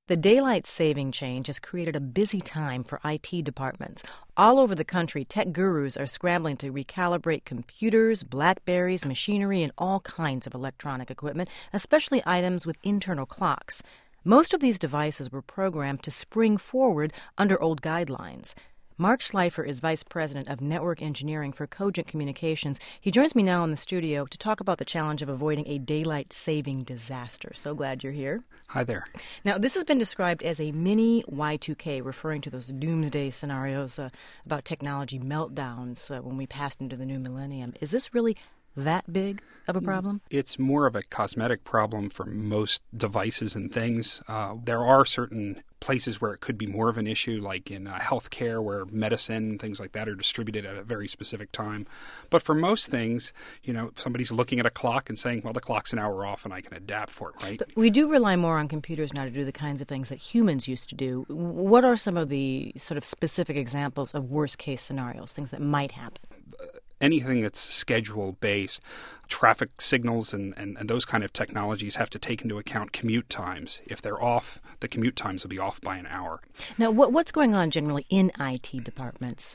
The daylight saving change has created a busy time for IT departments. All over the country, tech gurus are scrambling to recalibrate computers, BlackBerries, machinery, and all kinds of electronic equipment, especially items with internal clocks. Most of these devices were programmed to spring forward under old guidelines. Mark Schleifer is Vice President of Network Engineering for Cogent Communications. He joins me now in the studio to talk about the challenge of avoiding a daylight-saving disaster. So glad you're here. Hi there. Now, this has been described as a mini Y2K, referring to those doomsday scenarios about technology meltdowns when we passed into the new millennium. Is this really that big of a problem? It's more of a cosmetic problem for most devices and things. There are certain places where it could be more of an issue, like in healthcare, where medicine and things like that are distributed at a very specific time. But for most things, somebody's looking at a clock and saying, well, the clock's an hour off and I can adapt for it, right? But we do rely more on computers now to do the kinds of things that humans used to do. What are some of the sort of specific examples of worst-case scenarios, things that might happen? Anything that's schedule-based, traffic signals and those kind of technologies have to take into account commute times. If they're off, the commute times will be off by an hour. Now, what's going on generally in IT departments,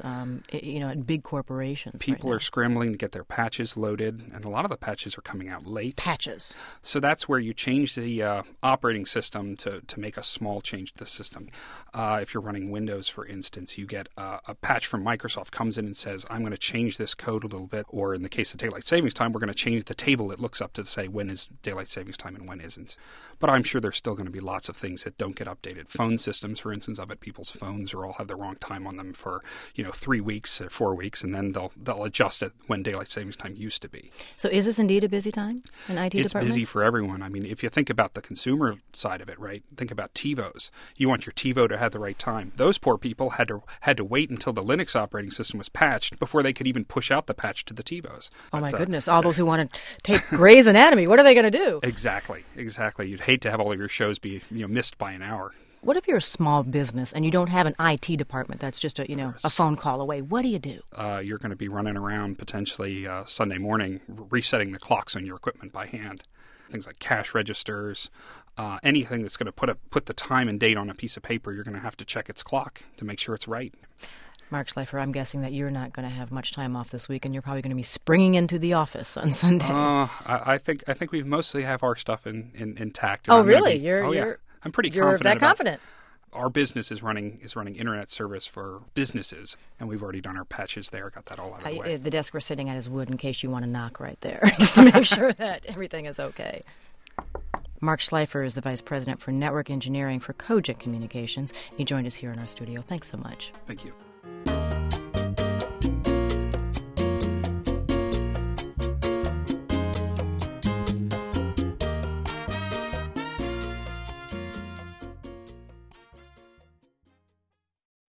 at big corporations? People right are scrambling to get their patches loaded, and a lot of the patches are coming out late. Patches. So that's where you change the operating system to make a small change to the system. If you're running Windows, for instance, you get a patch from Microsoft comes in and says, I'm going to change this code a little bit, or in the case of daylight savings time, we're going to change the table it looks up to say when is daylight savings time and when isn't. But I'm sure there's still going to be lots of things that don't get updated. Phone systems, for instance, I bet people's phones all have the wrong time on them for 3 weeks or 4 weeks, and then they'll adjust it when daylight savings time used to be. So is this indeed a busy time in IT departments? It's busy for everyone. I mean, if you think about the consumer side of it, right? Think about TiVos. You want your TiVo to have the right time. Those poor people had to wait until the Linux operating system was patched before they could even push out the patch to the TiVos. Oh, my goodness. All those who want to take Grey's Anatomy, what are they going to do? Exactly. You'd hate to have all of your shows be missed by an hour. What if you're a small business and you don't have an IT department that's just a phone call away? What do you do? You're going to be running around potentially Sunday morning resetting the clocks on your equipment by hand. Things like cash registers, anything that's going to put the time and date on a piece of paper, you're going to have to check its clock to make sure it's right. Mark Schleifer, I'm guessing that you're not going to have much time off this week, and you're probably going to be springing into the office on Sunday. I think we mostly have our stuff intact. Oh, really? I'm pretty confident. You're that confident? Our business is running internet service for businesses, and we've already done our patches there, got that all out of the way. The desk we're sitting at is wood in case you want to knock right there, just to make sure that everything is okay. Mark Schleifer is the Vice President for Network Engineering for Cogent Communications. He joined us here in our studio. Thanks so much. Thank you.